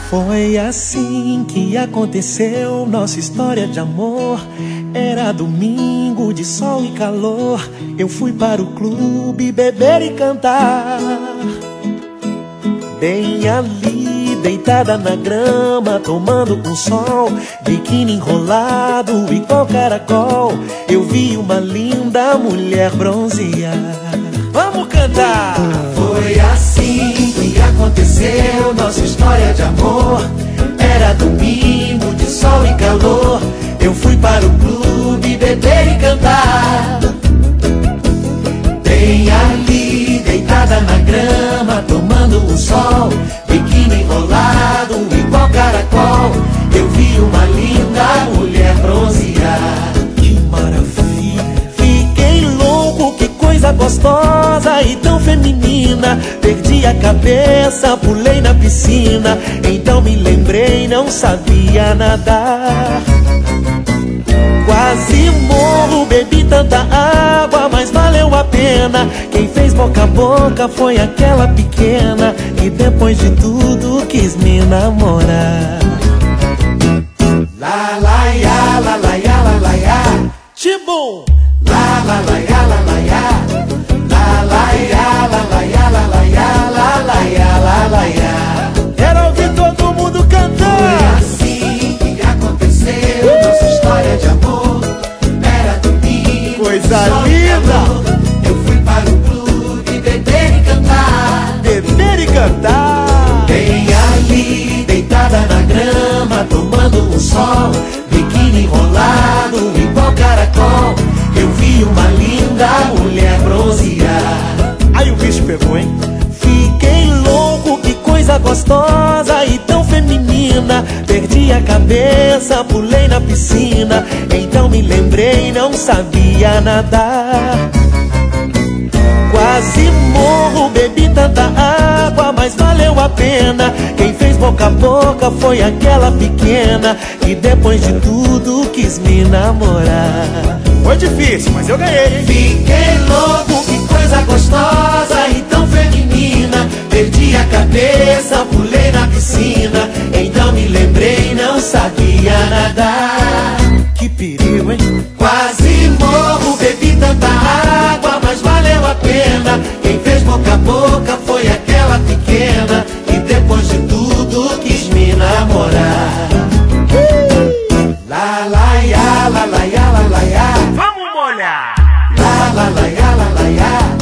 Foi assim que aconteceu nossa história de amor. Era domingo de sol e calor. Eu fui para o clube beber e cantar. Bem ali, deitada na grama, tomando com sol, biquíni enrolado igual caracol. Eu vi uma linda mulher bronzear. Vamos cantar! Foi assim que aconteceu nossa história de amor. Era domingo de sol e calor. Eu fui para o clube beber e cantar. Bem ali, deitada na grama, tomando o sol, biquíni enrolado igual caracol. Eu vi uma linda mulher bronzear. Que maravilha! Fiquei louco, que coisa gostosa e tão feminina. Perdi a cabeça, pulei na piscina. Então me lembrei, não sabia nadar. Quase morro, bebi tanta água, mas valeu a pena. Quem fez boca a boca foi aquela pequena que depois de tudo quis me namorar. La la ya, la la ya, la la ya. Tibum! La la la ya, la la ya. La la ya, la la ya, la la ya, la la ya, la la ya. Quero ouvir todo mundo cantar. Foi assim que aconteceu nossa história de amor. Coisa linda! Eu fui para o clube beber e cantar. Beber e cantar. Bem ali, deitada na grama, tomando um sol, biquíni enrolado igual caracol. Eu vi uma linda mulher bronzear. Aí o bicho pegou, hein? Fiquei louco, que coisa gostosa e tão feminina. Perdi a cabeça, pulei na piscina. Então me lembrei, não sabia nadar. Quase morro, bebi tanta água, mas valeu a pena. Quem fez boca a boca foi aquela pequena que depois de tudo quis me namorar. Foi difícil, mas eu ganhei, hein? Fiquei louco, que coisa gostosa e tão feminina. Perdi a cabeça, pulei na piscina. Então me lembrei, não sabia nadar. Que perigo, hein? Quase morro, bebi tanta água, mas valeu a pena. Quem fez boca a boca foi aquela pequena que depois de tudo quis me namorar. La la ya, la la ya, la la ya. Vamos molhar! La la la ya, la la ya.